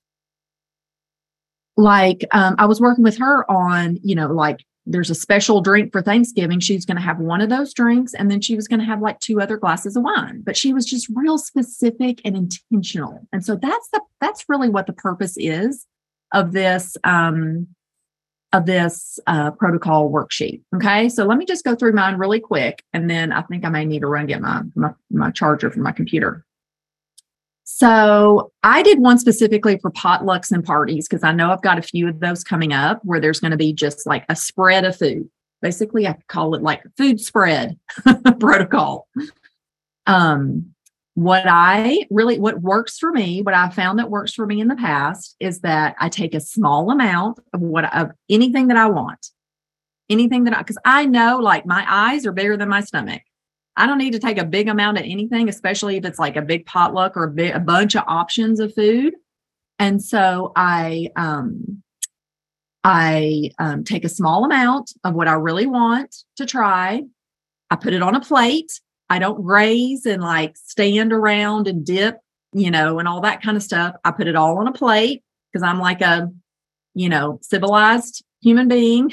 Speaker 1: was working with her on, like there's a special drink for Thanksgiving. She's going to have one of those drinks and then she was going to have like 2 other glasses of wine, but she was just real specific and intentional. And so that's really what the purpose is of this protocol worksheet. Okay. So let me just go through mine really quick. And then I think I may need to run get my charger from my computer. So I did one specifically for potlucks and parties because I know I've got a few of those coming up where there's going to be just like a spread of food. Basically, I call it like food spread protocol. What works for me, what I found that works for me in the past is that I take a small amount of anything that I want, because I know like my eyes are bigger than my stomach. I don't need to take a big amount of anything, especially if it's like a big potluck or a bunch of options of food. And so I take a small amount of what I really want to try. I put it on a plate. I don't graze and like stand around and dip, and all that kind of stuff. I put it all on a plate because I'm like a, civilized human being.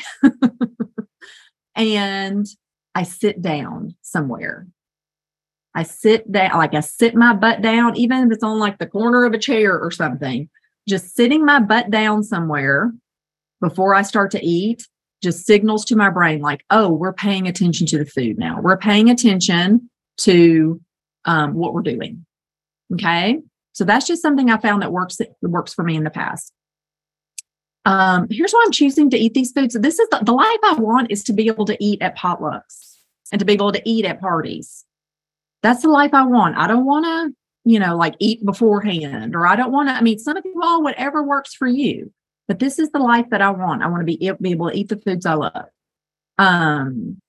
Speaker 1: And I sit down somewhere. I sit down, like I sit my butt down, even if it's on like the corner of a chair or something, just sitting my butt down somewhere before I start to eat just signals to my brain like, oh, we're paying attention to the food now. We're paying attention to what we're doing. Okay. So that's just something I found that works for me in the past. Here's why I'm choosing to eat these foods. This is the life I want, is to be able to eat at potlucks and to be able to eat at parties. That's the life I want. I don't want to, like eat beforehand, or I don't want to, some of you all, whatever works for you, but this is the life that I want. I want to be able to eat the foods I love. I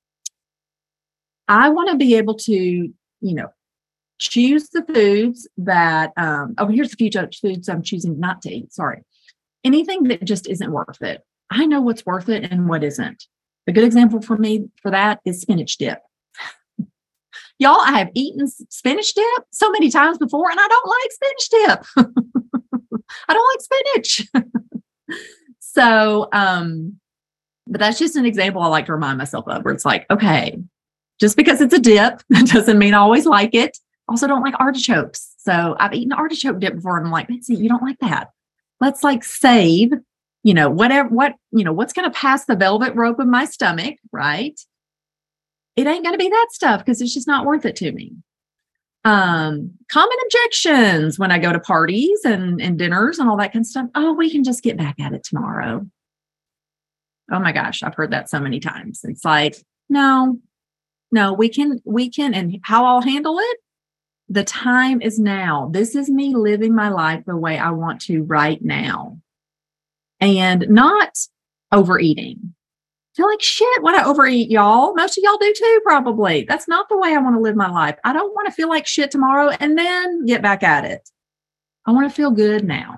Speaker 1: want to be able to, choose the foods that, here's a few foods I'm choosing not to eat. Sorry. Anything that just isn't worth it. I know what's worth it and what isn't. A good example for me for that is spinach dip. Y'all, I have eaten spinach dip so many times before, and I don't like spinach dip. I don't like spinach. So, but that's just an example I like to remind myself of, where it's like, okay, just because it's a dip, that doesn't mean I always like it. Also don't like artichokes. So I've eaten artichoke dip before, and I'm like, Betsy, you don't like that. Let's like save, what's going to pass the velvet rope of my stomach, right? It ain't going to be that stuff because it's just not worth it to me. Common objections when I go to parties and dinners and all that kind of stuff. Oh, we can just get back at it tomorrow. Oh my gosh, I've heard that so many times. It's like, no, we can, and how I'll handle it. The time is now. This is me living my life the way I want to right now, and not overeating. I feel like shit when I overeat, y'all. Most of y'all do too, probably. That's not the way I want to live my life. I don't want to feel like shit tomorrow and then get back at it. I want to feel good now.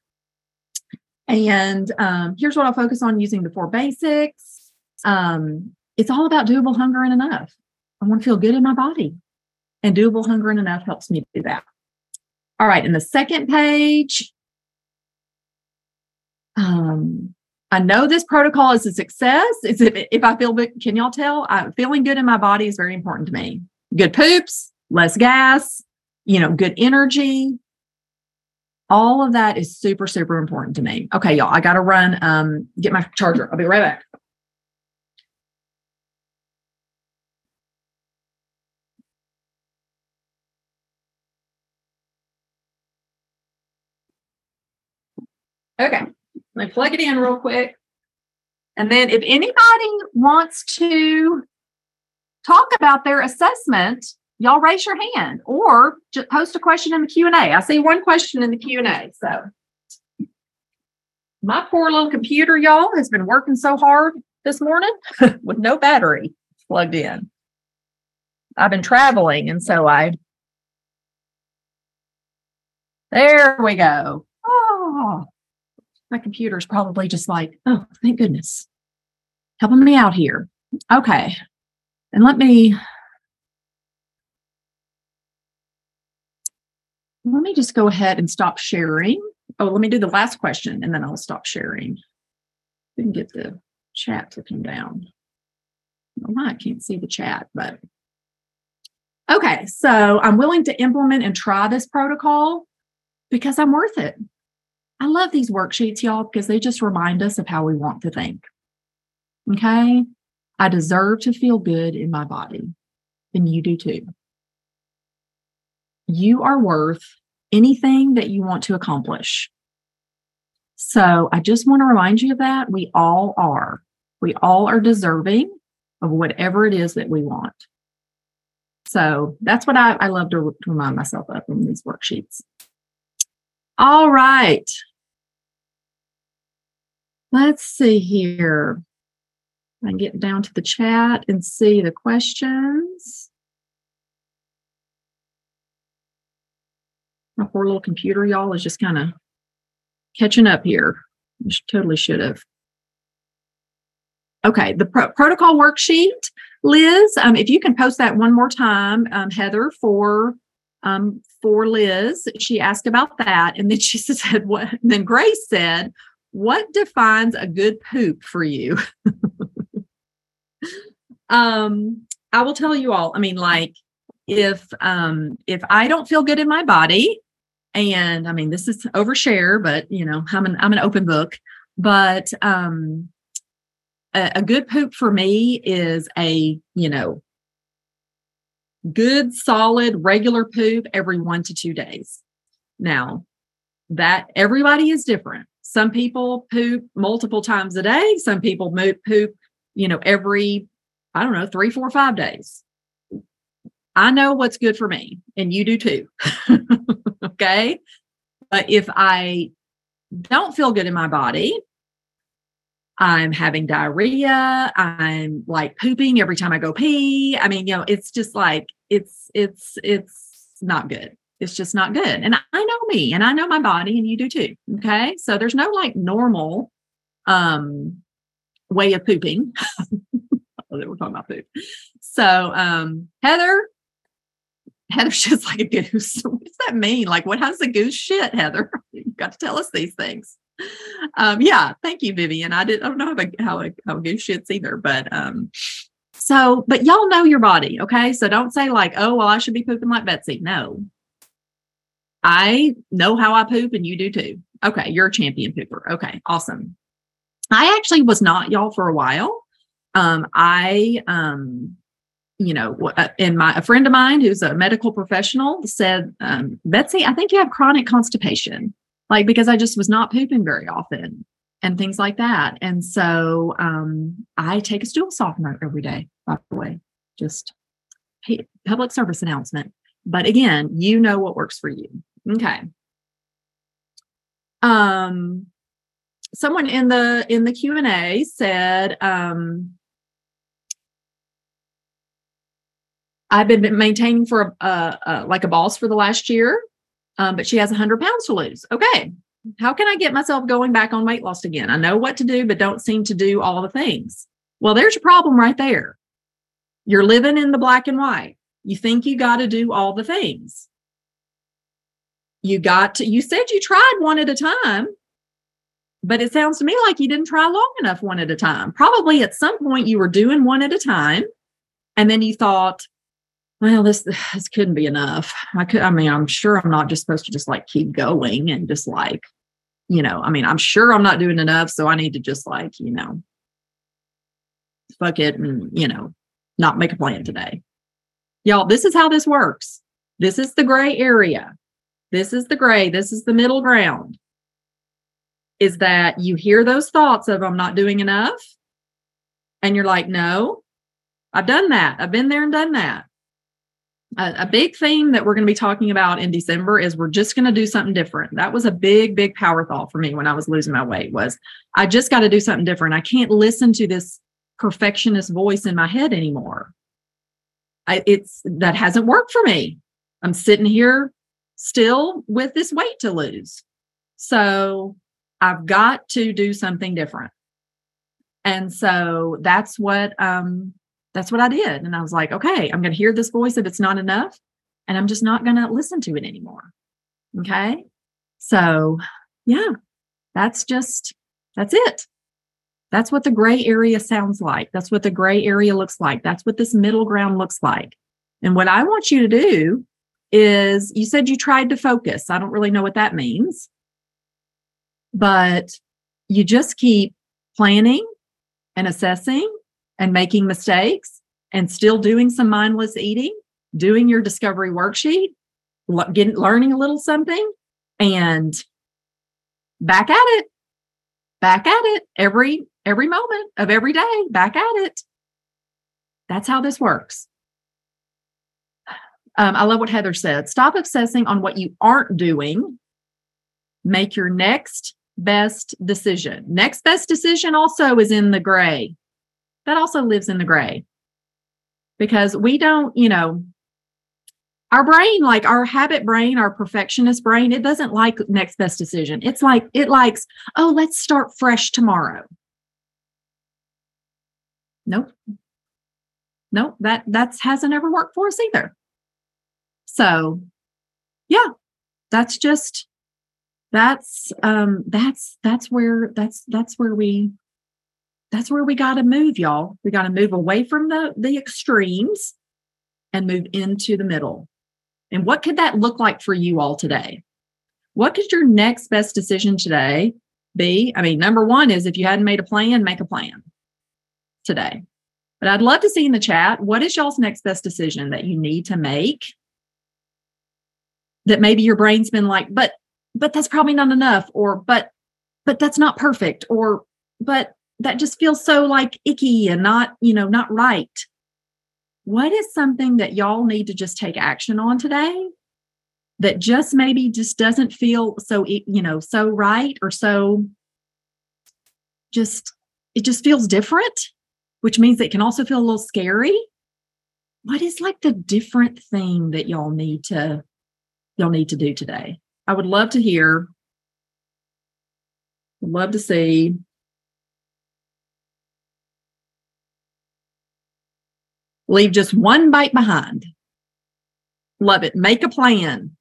Speaker 1: And here's what I'll focus on using the 4 basics. It's all about doable, hunger, and enough. I want to feel good in my body. And doable, hunger, and enough helps me do that. All right. In the second page, I know this protocol is a success. If I feel good, can y'all tell? Feeling good in my body is very important to me. Good poops, less gas, good energy. All of that is super, super important to me. Okay, y'all, I got to run, get my charger. I'll be right back. Okay, let me plug it in real quick. And then if anybody wants to talk about their assessment, y'all raise your hand or just post a question in the Q&A. I see one question in the Q&A. So my poor little computer, y'all, has been working so hard this morning with no battery plugged in. I've been traveling, and so there we go. Oh, my computer's probably just like, oh, thank goodness. Helping me out here. Okay. And let me just go ahead and stop sharing. Oh, let me do the last question and then I'll stop sharing. Didn't get the chat to come down. I can't see the chat, but okay. So I'm willing to implement and try this protocol because I'm worth it. I love these worksheets, y'all, because they just remind us of how we want to think. Okay. I deserve to feel good in my body, and you do too. You are worth anything that you want to accomplish. So I just want to remind you of that. We all are. We all are deserving of whatever it is that we want. So that's what I love to remind myself of in these worksheets. All right. Let's see here. I can get down to the chat and see the questions. My poor little computer, y'all, is just kind of catching up here. Totally should have. Okay, the protocol worksheet, Liz, if you can post that one more time, Heather, for for Liz. She asked about that. And then she said, what? Then Grace said, what defines a good poop for you? I will tell you all, I mean, like, if I don't feel good in my body, and I mean, this is overshare, but you know, I'm an open book, but a good poop for me is a, you know, good, solid, regular poop every 1 to 2 days. Now, that everybody is different. Some people poop multiple times a day. Some people poop, you know, every, I don't know, 3, 4, 5 days. I know what's good for me, and you do too. Okay. But if I don't feel good in my body, I'm having diarrhea, I'm like pooping every time I go pee. I mean, you know, it's just like, it's not good. It's just not good. And I know me, and I know my body, and you do too. Okay. So there's no like normal way of pooping. We're talking about poop. So Heather's just like a goose. What does that mean? Like, what has the goose shit, Heather? You've got to tell us these things. Yeah, thank you, Vivian. I don't know how a goose shits either, but but y'all know your body, okay? So don't say like, oh, well, I should be pooping like Betsy. No, I know how I poop, and you do too. Okay, you're a champion pooper. Okay, awesome. I actually was not, y'all, for a while. You know, a friend of mine who's a medical professional said, Betsy, I think you have chronic constipation, like, because I just was not pooping very often and things like that. And so I take a stool softener every day, by the way, just public service announcement. But again, you know what works for you. Okay. Someone in the Q&A said, I've been maintaining for like a boss for the last year, but she has 100 pounds to lose. Okay. How can I get myself going back on weight loss again? I know what to do, but don't seem to do all the things. Well, there's your problem right there. You're living in the black and white. You think you got to do all the things. You said you tried one at a time, but it sounds to me like you didn't try long enough one at a time. Probably at some point you were doing one at a time, and then you thought, well, this couldn't be enough. I'm sure I'm not just supposed to just like keep going and just like, you know, I mean, I'm sure I'm not doing enough. So I need to just like, you know, fuck it and, you know, not make a plan today. Y'all, this is how this works. This is the gray area. This is the gray. This is the middle ground. Is that you hear those thoughts of I'm not doing enough. And you're like, no, I've done that. I've been there and done that. A big theme that we're going to be talking about in December is we're just going to do something different. That was a big, big power thought for me when I was losing my weight was I just got to do something different. I can't listen to this perfectionist voice in my head anymore. That hasn't worked for me. I'm sitting here still with this weight to lose. So I've got to do something different. And so that's what I did. And I was like, okay, I'm going to hear this voice if it's not enough, and I'm just not going to listen to it anymore. Okay. So yeah, that's it. That's what the gray area sounds like. That's what the gray area looks like. That's what this middle ground looks like. And what I want you to do is, you said you tried to focus. I don't really know what that means, but you just keep planning and assessing and making mistakes and still doing some mindless eating, doing your discovery worksheet, learning a little something, and back at it every moment of every day, back at it. That's how this works. I love what Heather said. Stop obsessing on what you aren't doing. Make your next best decision. Next best decision also is in the gray. That also lives in the gray, because we don't, you know, our brain, like our habit brain, our perfectionist brain, it doesn't like next best decision. It's like, it likes, oh, let's start fresh tomorrow. Nope, that hasn't ever worked for us either. So Yeah, that's just that's where we got to move, y'all. We got to move away from the extremes and move into the middle. And what could that look like for you all today? What could your next best decision today be? I mean, number one is if you hadn't made a plan, make a plan today. But I'd love to see in the chat, what is y'all's next best decision that you need to make that maybe your brain's been like, but that's probably not enough, or but that's not perfect, or but that just feels so like icky and not, not right. What is something that y'all need to just take action on today that just maybe just doesn't feel so, so right, or so it just feels different, which means it can also feel a little scary. What is like the different thing that y'all need to do today? I would love to hear. Would love to see. Leave just one bite behind. Love it. Make a plan.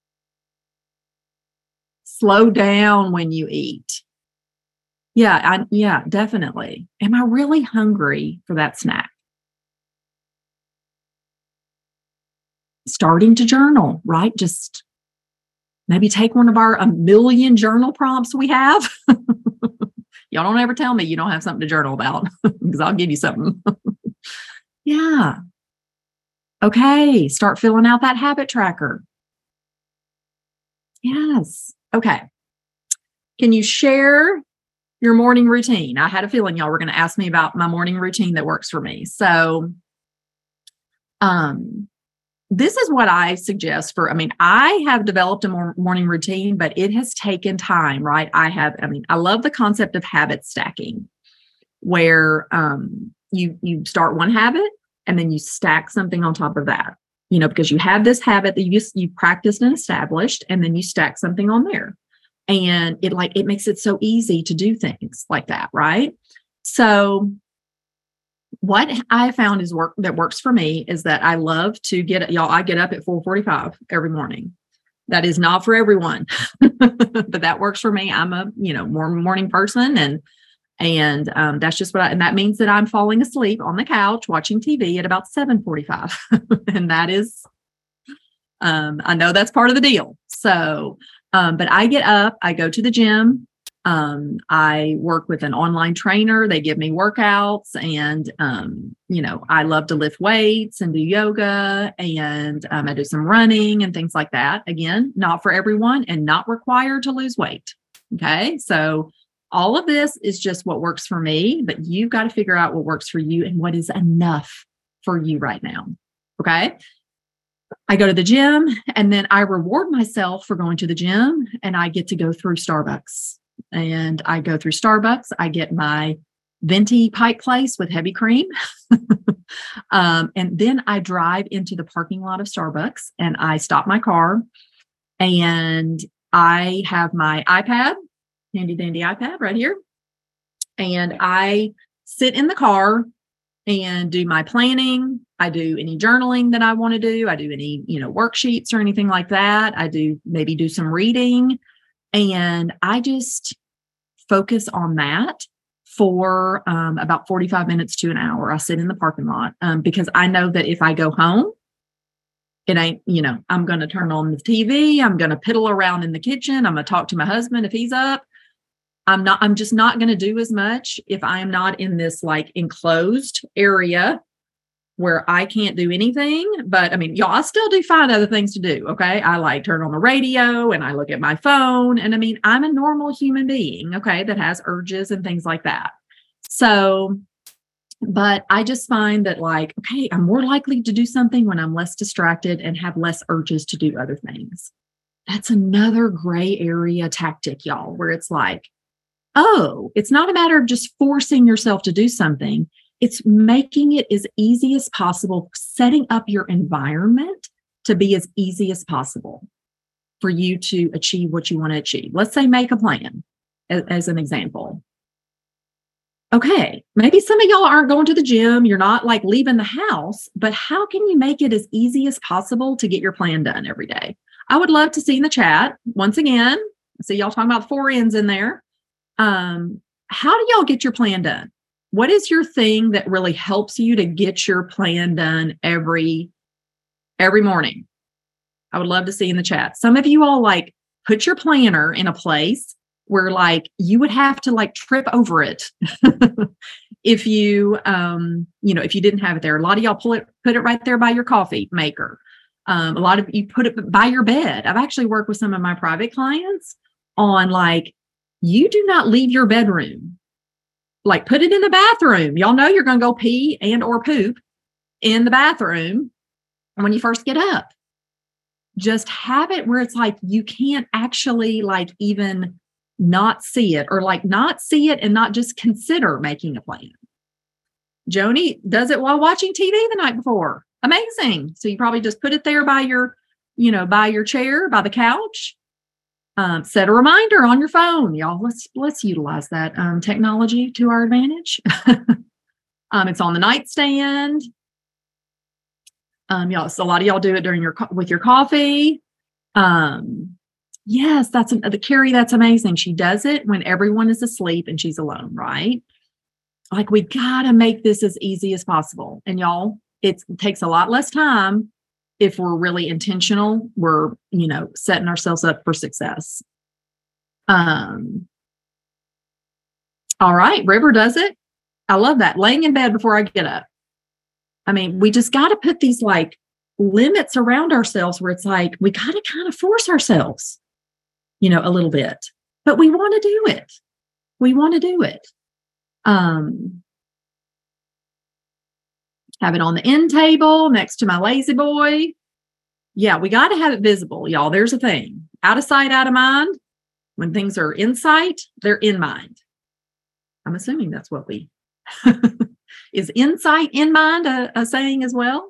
Speaker 1: Slow down when you eat. Yeah, definitely. Am I really hungry for that snack? Starting to journal, right? Just maybe take one of our 1 million journal prompts we have. Y'all don't ever tell me you don't have something to journal about, because I'll give you something. Yeah. Okay. Start filling out that habit tracker. Yes. Okay. Can you share your morning routine? I had a feeling y'all were going to ask me about my morning routine that works for me. So, this is what I suggest I have developed a morning routine, but it has taken time, right? I love the concept of habit stacking, where, you start one habit and then you stack something on top of that, because you have this habit that you practiced and established, and then you stack something on there. And it makes it so easy to do things like that, right? So what I found that works for me is that I love to I get up at 4:45 every morning. That is not for everyone, but that works for me. I'm a, more morning person, and that's just and that means that I'm falling asleep on the couch watching TV at about 7:45. And that is, I know that's part of the deal. So, but I get up, I go to the gym. I work with an online trainer. They give me workouts, and, I love to lift weights and do yoga, and I do some running and things like that. Again, not for everyone and not required to lose weight. Okay. So all of this is just what works for me, but you've got to figure out what works for you and what is enough for you right now. Okay. I go to the gym, and then I reward myself for going to the gym, and I get to go through Starbucks. And I go through Starbucks. I get my venti Pike Place with heavy cream. And then I drive into the parking lot of Starbucks, and I stop my car, and I have my iPad, handy dandy iPad right here. And I sit in the car and do my planning. I do any journaling that I want to do. I do any, worksheets or anything like that. I maybe do some reading. And I just focus on that for about 45 minutes to an hour. I sit in the parking lot because I know that if I go home, it ain't, I'm going to turn on the TV. I'm going to piddle around in the kitchen. I'm going to talk to my husband if he's up. I'm just not going to do as much if I am not in this enclosed area where I can't do anything. But y'all, I still do find other things to do. Okay. I turn on the radio and I look at my phone, and I'm a normal human being. Okay. That has urges and things like that. So, but I just find that okay, I'm more likely to do something when I'm less distracted and have less urges to do other things. That's another gray area tactic, y'all, where it's it's not a matter of just forcing yourself to do something. It's making it as easy as possible, setting up your environment to be as easy as possible for you to achieve what you want to achieve. Let's say make a plan as an example. Okay, maybe some of y'all aren't going to the gym. You're not leaving the house, but how can you make it as easy as possible to get your plan done every day? I would love to see in the chat once again. See y'all talking about 4 N's in there. How do y'all get your plan done? What is your thing that really helps you to get your plan done every morning? I would love to see in the chat. Some of you all like put your planner in a place where like you would have to like trip over it if you if you didn't have it there. A lot of y'all put it right there by your coffee maker. A lot of you put it by your bed. I've actually worked with some of my private clients on like, you do not leave your bedroom. Like put it in the bathroom. Y'all know you're going to go pee and or poop in the bathroom when you first get up. Just have it where it's like you can't actually like even not see it, or like not see it and not just consider making a plan. Joni does it while watching TV the night before. Amazing. So you probably just put it there by your chair, by the couch. Set a reminder on your phone, y'all. Let's utilize that technology to our advantage. It's on the nightstand. Y'all, so a lot of y'all do it during with your coffee. Yes, that's Carrie. That's amazing. She does it when everyone is asleep and she's alone, right? Like we gotta make this as easy as possible. And y'all, it takes a lot less time if we're really intentional. We're setting ourselves up for success. All right, River does it. I love that. Laying in bed before I get up. I mean, we just got to put these like limits around ourselves where it's like, we got to kind of force ourselves, a little bit, but we want to do it. We want to do it. Have it on the end table next to my lazy boy. Yeah, we got to have it visible, y'all. There's a thing. Out of sight, out of mind. When things are in sight, they're in mind. I'm assuming that's what we... Is insight in mind a saying as well?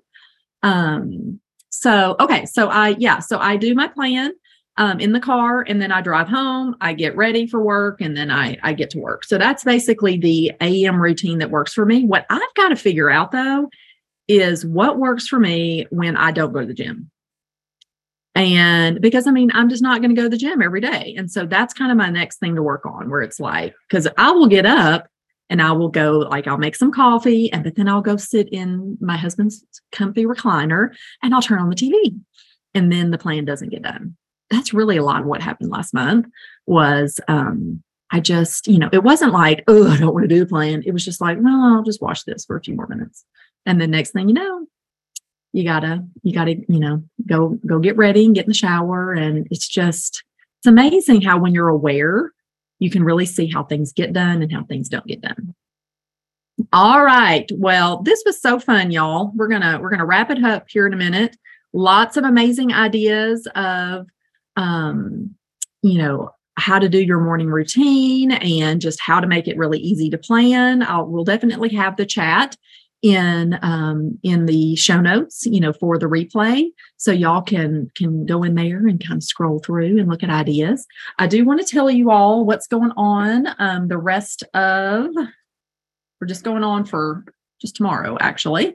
Speaker 1: So I do my plan in the car, and then I drive home, I get ready for work, and then I get to work. So that's basically the AM routine that works for me. What I've got to figure out though is what works for me when I don't go to the gym. And because I'm just not going to go to the gym every day. And so that's kind of my next thing to work on, where it's like, because I will get up and I will go, like, I'll make some coffee, but then I'll go sit in my husband's comfy recliner and I'll turn on the TV. And then the plan doesn't get done. That's really a lot of what happened last month was I just, it wasn't like, oh, I don't want to do the plan. It was just like, no, I'll just watch this for a few more minutes. And then next thing you know, you gotta, go get ready and get in the shower. And it's amazing how when you're aware, you can really see how things get done and how things don't get done. All right. Well, this was so fun, y'all. We're gonna wrap it up here in a minute. Lots of amazing ideas of, how to do your morning routine and just how to make it really easy to plan. We'll definitely have the chat in the show notes, for the replay. So y'all can go in there and kind of scroll through and look at ideas. I do want to tell you all what's going on the rest of, we're just going on for just tomorrow, actually.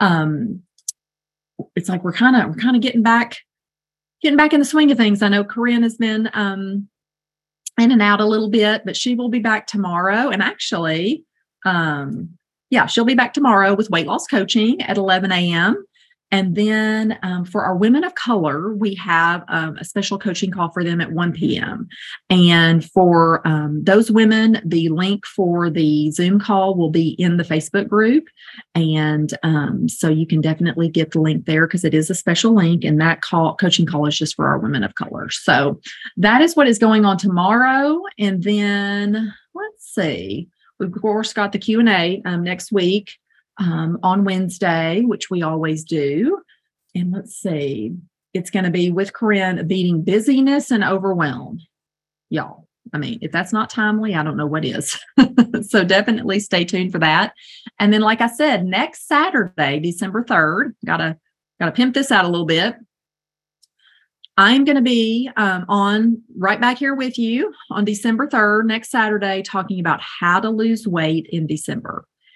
Speaker 1: It's like we're kind of getting back in the swing of things. I know Corinne has been in and out a little bit, but she will be back tomorrow. And actually, she'll be back tomorrow with weight loss coaching at 11 a.m. And then for our women of color, we have a special coaching call for them at 1 p.m. And for those women, the link for the Zoom call will be in the Facebook group. And so you can definitely get the link there because it is a special link. And that coaching call is just for our women of color. So that is what is going on tomorrow. And then let's see. We've, of course, got the Q&A next week on Wednesday, which we always do. And let's see, it's going to be with Corinne, beating busyness and overwhelm. Y'all, if that's not timely, I don't know what is. So definitely stay tuned for that. And then, like I said, next Saturday, December 3rd, gotta pimp this out a little bit. I'm going to be on right back here with you on December 3rd, next Saturday, talking about how to lose weight in December.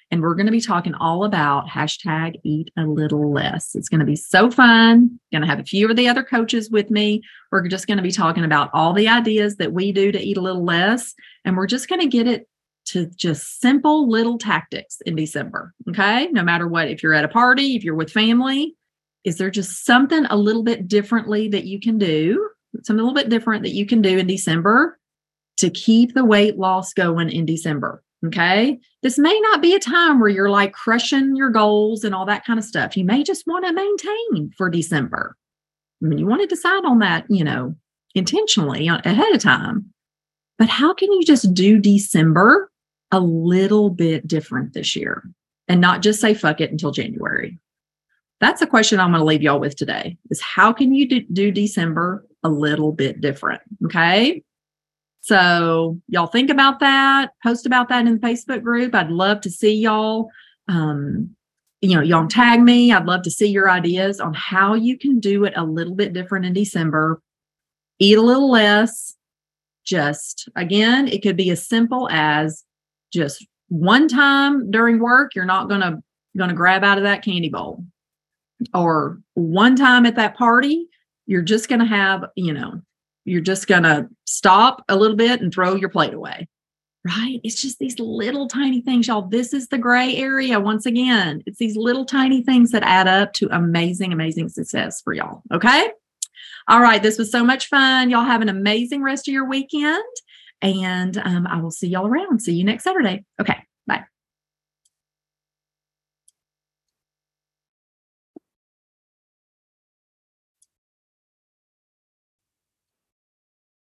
Speaker 1: And we're going to be talking all about hashtag eat a little less. It's going to be so fun. Going to have a few of the other coaches with me. We're just going to be talking about all the ideas that we do to eat a little less. And we're just going to get it to just simple little tactics in December. Okay. No matter what, if you're at a party, if you're with family, is there just something a little bit differently that you can do? Something a little bit different that you can do in December to keep the weight loss going in December. Okay. This may not be a time where you're like crushing your goals and all that kind of stuff. You may just want to maintain for December. I mean, you want to decide on that, intentionally ahead of time. But how can you just do December a little bit different this year and not just say fuck it until January? That's a question I'm going to leave y'all with today, is how can you do December a little bit different? Okay. So y'all think about that, post about that in the Facebook group. I'd love to see y'all, y'all tag me. I'd love to see your ideas on how you can do it a little bit different in December. Eat a little less. Just, again, it could be as simple as just one time during work, you're not going to grab out of that candy bowl. Or one time at that party, you're just going to have, you're just going to stop a little bit and throw your plate away, right? It's just these little tiny things, y'all. This is the gray area. Once again, it's these little tiny things that add up to amazing, amazing success for y'all. Okay. All right. This was so much fun. Y'all have an amazing rest of your weekend. And I will see y'all around. See you next Saturday. Okay.